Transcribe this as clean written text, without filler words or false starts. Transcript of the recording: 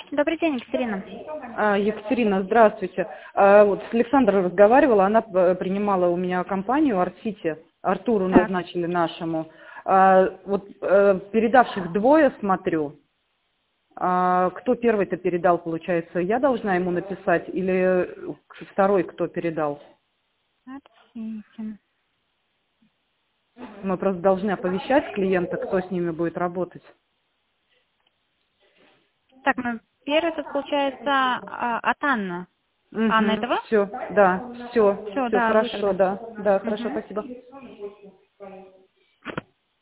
Добрый день, Екатерина. Екатерина, здравствуйте. Вот с Александрой разговаривала, она принимала у меня компанию Арт-Сити, Артуру Так. назначили нашему. Передавших двое смотрю. Кто первый-то передал, получается, я должна ему написать или второй, кто передал? Арт-Сити. Мы просто должны оповещать клиента, кто с ними будет работать. Так, ну, первый тут получается от Анны. Анна, это вы? Все, да, все Все, да, вы хорошо, тогда. да, хорошо, Мгм. спасибо.